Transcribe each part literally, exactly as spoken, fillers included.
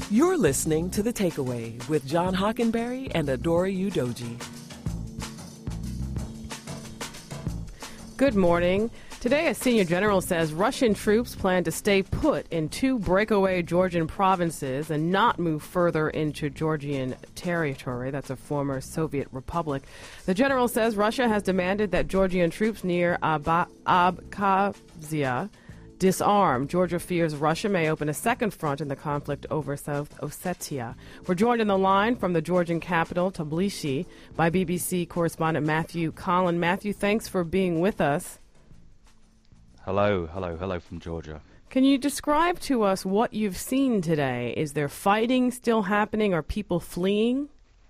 You're listening to The Takeaway with John Hockenberry and Adora Udoji. Good morning. Today, a senior general says Russian troops plan to stay put in two breakaway Georgian provinces and not move further into Georgian territory. That's a former Soviet republic. The general says Russia has demanded that Georgian troops near Ab- Abkhazia disarm. Georgia fears Russia may open a second front in the conflict over South Ossetia. We're joined on the line from the Georgian capital, Tbilisi, by B B C correspondent Matthew Collin. Matthew, thanks for being with us. Hello, hello, hello from Georgia. Can you describe to us what you've seen today? Is there fighting still happening? Are people fleeing?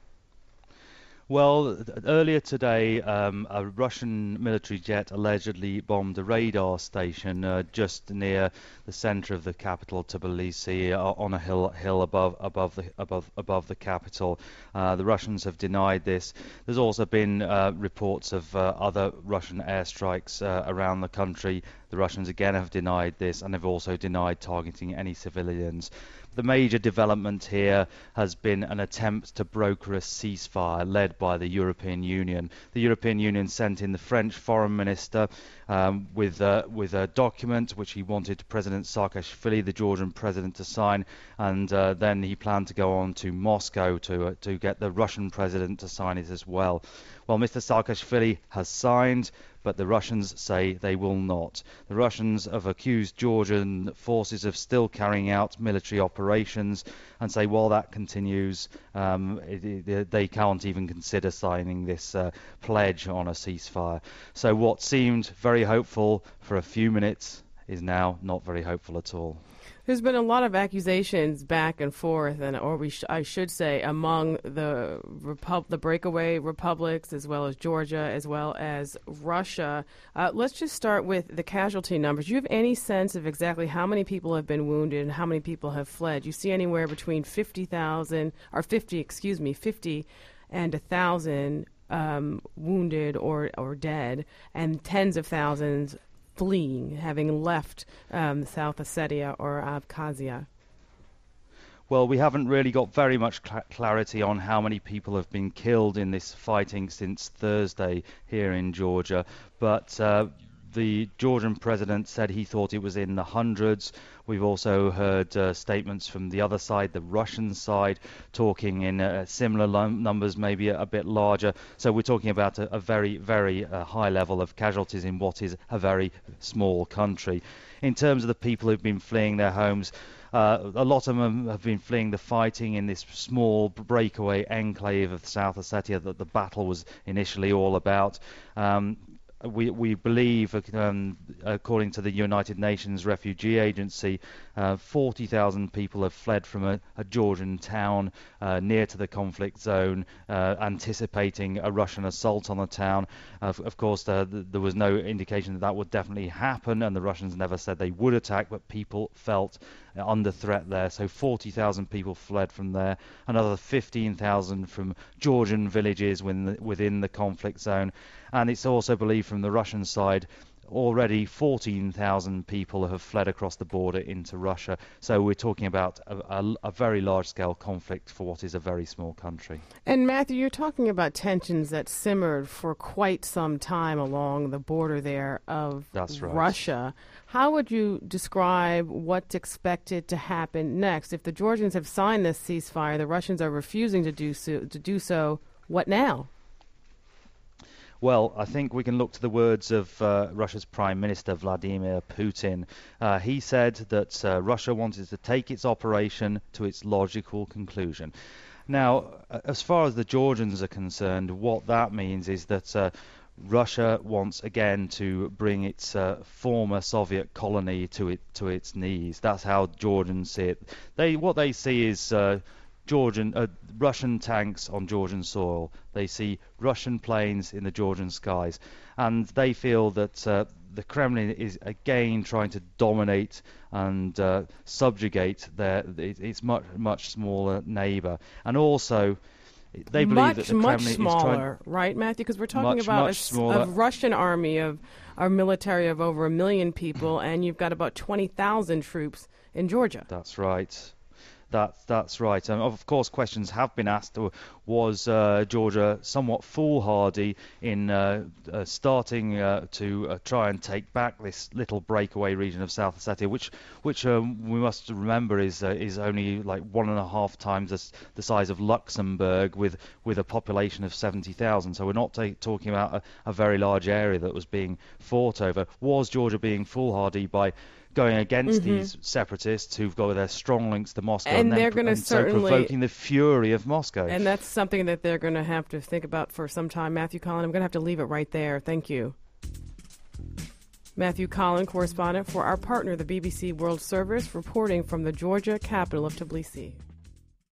Well, earlier today, um, a Russian military jet allegedly bombed a radar station uh, just near the centre of the capital, Tbilisi, uh, on a hill hill above above the above above the capital. Uh, the Russians have denied this. There's also been uh, reports of uh, other Russian airstrikes uh, around the country. The Russians again have denied this, and have also denied targeting any civilians. The major development here has been an attempt to broker a ceasefire led by the European Union. The European Union sent in the French foreign minister um, with, uh, with a document which he wanted President Saakashvili, the Georgian president, to sign, and uh, then he planned to go on to Moscow to, uh, to get the Russian president to sign it as well. Well, Mister Saakashvili has signed, but the Russians say they will not. The Russians have accused Georgian forces of still carrying out military operations and say while that continues, um, it, it, they can't even consider signing this uh, pledge on a ceasefire. So what seemed very hopeful for a few minutes is now not very hopeful at all. There's been a lot of accusations back and forth, and or we sh- I should say, among the Repub- the breakaway republics, as well as Georgia, as well as Russia. Uh, let's just start with the casualty numbers. Do you have any sense of exactly how many people have been wounded and how many people have fled? You see anywhere between fifty thousand, or fifty, excuse me, fifty and one thousand um, wounded or, or dead, and tens of thousands fleeing, having left um, South Ossetia or Abkhazia? Well, we haven't really got very much cl- clarity on how many people have been killed in this fighting since Thursday here in Georgia, but uh, the Georgian president said he thought it was in the hundreds. We've also heard uh, statements from the other side, the Russian side, talking in uh, similar lum- numbers, maybe a, a bit larger. So we're talking about a, a very, very uh, high level of casualties in what is a very small country. In terms of the people who've been fleeing their homes, Uh, a lot of them have been fleeing the fighting in this small breakaway enclave of South Ossetia that the battle was initially all about. Um, we, we believe, um, according to the United Nations Refugee Agency, uh, forty thousand people have fled from a, a Georgian town uh, near to the conflict zone, uh, anticipating a Russian assault on the town. Uh, of course, the, the, there was no indication that that would definitely happen, and the Russians never said they would attack, but people felt under threat there. So forty thousand people fled from there, another fifteen thousand from Georgian villages within the, within the conflict zone, and it's also believed from the Russian side already fourteen thousand people have fled across the border into Russia. So we're talking about a, a, a very large-scale conflict for what is a very small country. And Matthew, you're talking about tensions that simmered for quite some time along the border there of That's right. Russia. How would you describe what's expected to happen next? If the Georgians have signed this ceasefire, the Russians are refusing to do so, to do so, what now? Well, I think we can look to the words of uh, Russia's Prime Minister, Vladimir Putin. Uh, he said that uh, Russia wanted to take its operation to its logical conclusion. Now, as far as the Georgians are concerned, what that means is that uh, Russia wants again to bring its uh, former Soviet colony to it to its knees. That's how Georgians see it. They what they see is uh, Georgian uh, Russian tanks on Georgian soil. They see Russian planes in the Georgian skies, and they feel that uh, the Kremlin is again trying to dominate and uh, subjugate their its much much smaller neighbour, and also they believe much, that the much Kremlin smaller, is trying, right, Matthew? Because we're talking much, about much a, a Russian army of our military of over a million people, and you've got about twenty thousand troops in Georgia. That's right. That's that's right. And of course, questions have been asked. Was uh, Georgia somewhat foolhardy in uh, uh, starting uh, to uh, try and take back this little breakaway region of South Ossetia, which which um, we must remember is uh, is only like one and a half times the, the size of Luxembourg, with with a population of seventy thousand. So we're not ta- talking about a, a very large area that was being fought over. Was Georgia being foolhardy by going against mm-hmm. these separatists who've got their strong links to Moscow, and, and, they're then, gonna and so provoking the fury of Moscow? And that's something that they're going to have to think about for some time. Matthew Collin, I'm going to have to leave it right there. Thank you. Matthew Collin, correspondent for our partner, the B B C World Service, reporting from the Georgia capital of Tbilisi.